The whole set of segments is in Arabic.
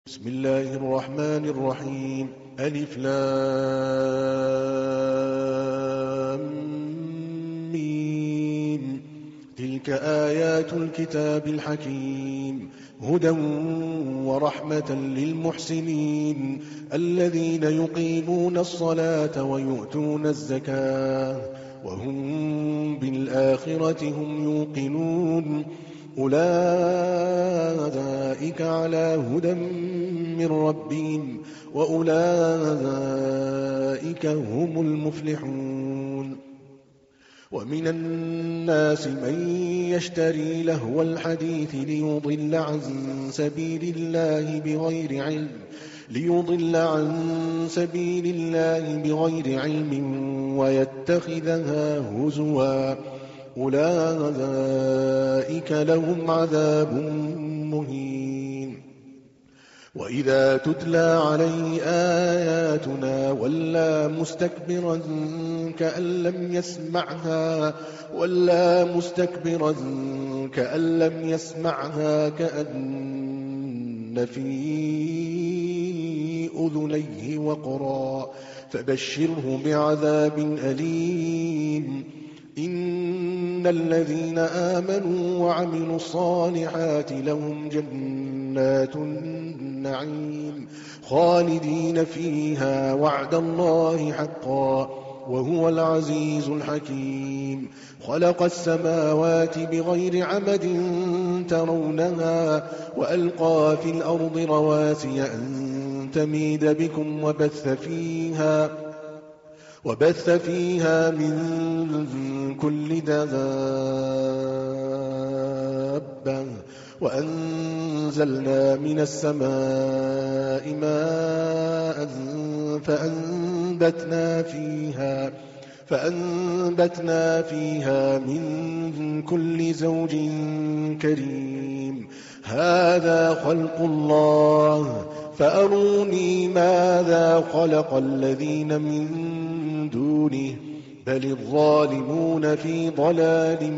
بسم الله الرحمن الرحيم ألف لام ميم تلك آيات الكتاب الحكيم هدى ورحمة للمحسنين الذين يقيمون الصلاة ويؤتون الزكاة وهم بالآخرة هم يوقنون أولئك على هدى من ربهم وأولئك هم المفلحون ومن الناس من يشتري لهو الحديث ليضل عن سبيل الله بغير علم ويتخذها هزوا أولئك لهم عذاب مهين وإذا تتلى عليه آياتنا ولى مستكبرا كأن لم يسمعها كأن في أذنيه وقرا فبشره بعذاب أليم إن الذين آمنوا وعملوا الصالحات لهم جنات النعيم خالدين فيها وعد الله حقا وهو العزيز الحكيم خلق السماوات بغير عمد ترونها وألقى في الأرض رواسي أن تميد بكم وبث فيها من كل دابة وأنزلنا من السماء ماء فأنبتنا فيها من كل زوج كريم هذا خلق الله فأروني ماذا خلق الذين من دونه بل الظالمون في ضلال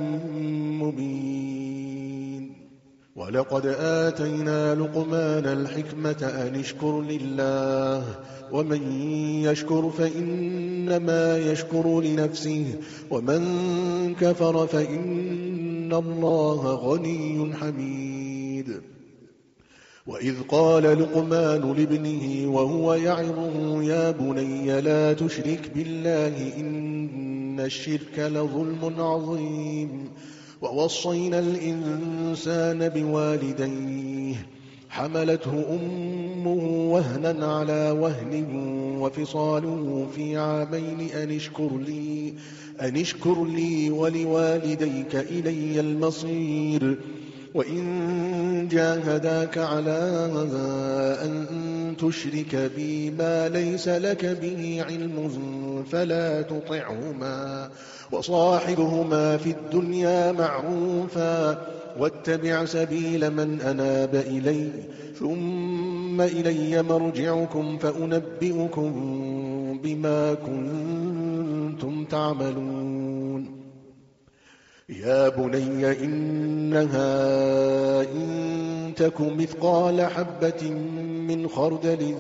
مبين ولقد آتينا لقمان الحكمة أن اشكر لله ومن يشكر فإنما يشكر لنفسه ومن كفر فإن الله غني حميد وإذ قال لقمان لابنه وهو يعظه يا بني لا تشرك بالله إن الشرك لظلم عظيم ووصينا الإنسان بوالديه حملته أمه وهنا على وهن وفصاله في عامين أن اشكر لي ولوالديك إلي المصير وإن جاهداك على أن تشرك بي ما ليس لك به علم فلا تطعهما وصاحبهما في الدنيا معروفا واتبع سبيل من أناب إلي ثم إلي مرجعكم فأنبئكم بما كنتم تعملون يا بني إنها إن تك مثقال حبة من خردل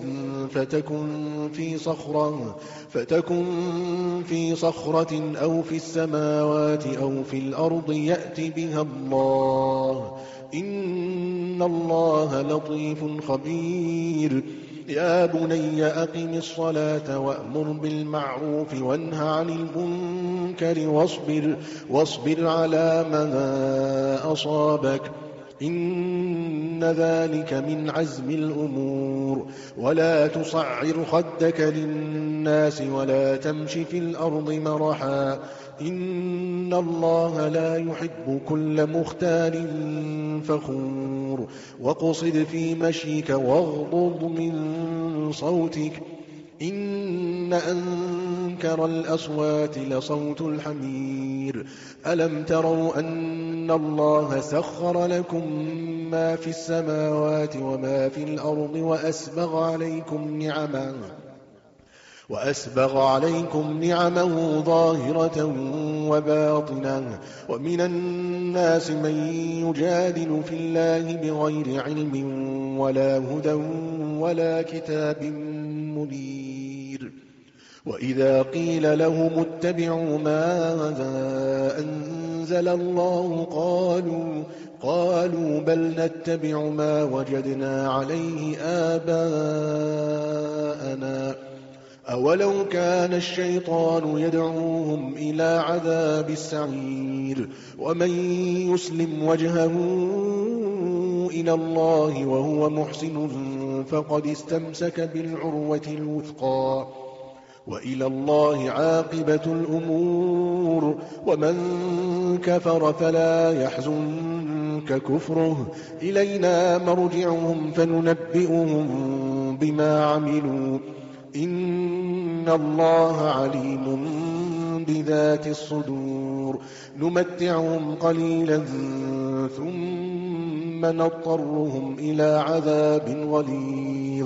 فتكن في صخرة أو في السماوات أو في الأرض يأت بها الله إن الله لطيف خبير يا بني أقم الصلاة وأمر بالمعروف وانه عن المنكر واصبر على ما أصابك إن ذلك من عزم الأمور ولا تصعر خدك للناس ولا تمش في الأرض مرحا إن الله لا يحب كل مختال فخور واقصد في مشيك واغضض من صوتك إن أنكر الأصوات لصوت الحمير ألم تروا أن الله سخر لكم ما في السماوات وما في الأرض وأسبغ عليكم نعمه ظاهرة وباطنة ومن الناس من يجادل في الله بغير علم ولا هدى ولا كتاب منير وإذا قيل لهم اتبعوا ما أنزل الله قالوا بل نتبع ما وجدنا عليه آباءنا أولو كان الشيطان يدعوهم إلى عذاب السعير ومن يسلم وجهه إلى الله وهو محسن فقد استمسك بالعروة الوثقى وإلى الله عاقبة الأمور ومن كفر فلا يحزنك كفره إلينا مرجعهم فننبئهم بما عملوا إن الله عليم بذات الصدور نمتعهم قليلا ثم نضطرهم إلى عذاب غليظ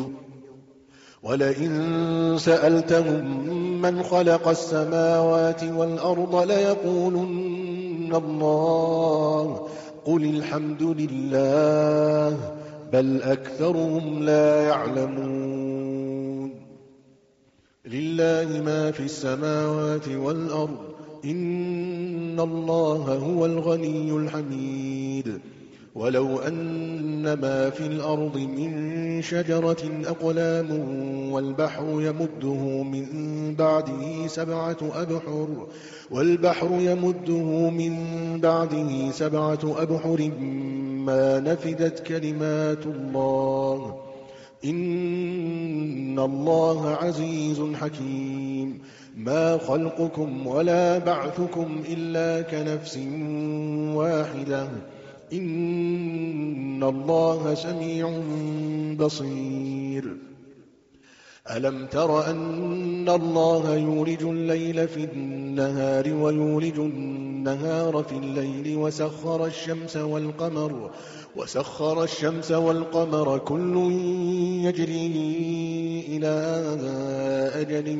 ولئن سألتهم من خلق السماوات والأرض ليقولن الله قل الحمد لله بل أكثرهم لا يعلمون لله ما في السماوات والأرض إن الله هو الغني الحميد ولو أن ما في الأرض من شجرة أقلام والبحر يمده من بعده سبعة أبحر ما نفدت كلمات الله إن الله عزيز حكيم ما خلقكم ولا بعثكم إلا كنفس واحدة إن الله سميع بصير ألم تر أن الله يولج الليل في النهار ويولج النهار في الليل وسخر الشمس والقمر كل يجري إلى أجل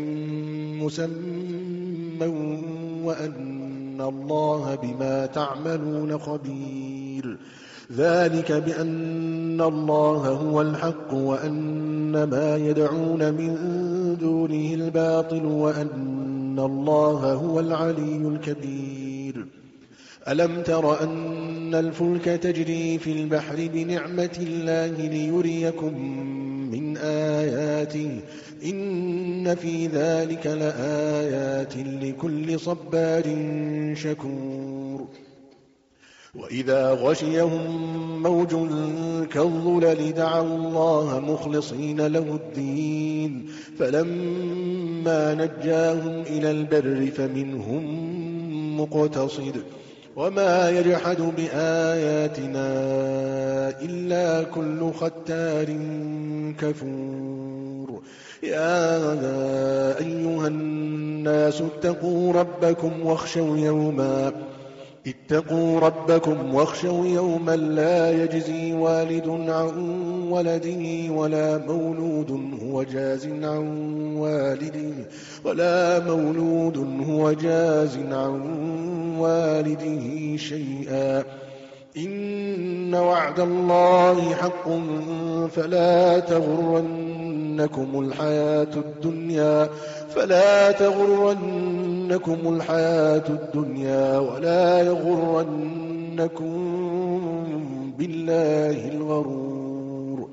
مسمى وأن الله بما تعملون خبير ذلك بأن الله هو الحق وأن ما يدعون من دونه الباطل وأن الله هو العلي الكبير ألم تر أن الفلك تجري في البحر بنعمة الله ليريكم من آياته إن في ذلك لآيات لكل صبار شكور وإذا غشيهم موج كالظلل دعوا الله مخلصين له الدين فلما نجاهم إلى البر فمنهم مقتصد وما يجحد بآياتنا إلا كل ختار كفور يا أيها الناس اتقوا ربكم واخشوا يوما لا يجزي والد عن ولده ولا مولود هو جاز عن والده شيئا إن وعد الله حق فلا تغرنكم الحياة الدنيا ولا يغرنكم بالله الغرور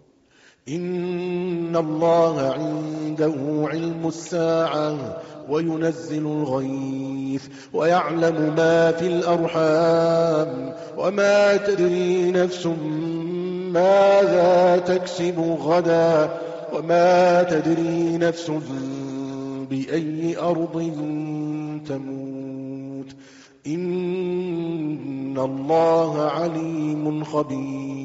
إن الله عنده علم الساعة وينزل الغيث ويعلم ما في الأرحام وما تدري نفس ماذا تكسب غدا وما تدري نفس بأي أرض تموت إن الله عليم خبير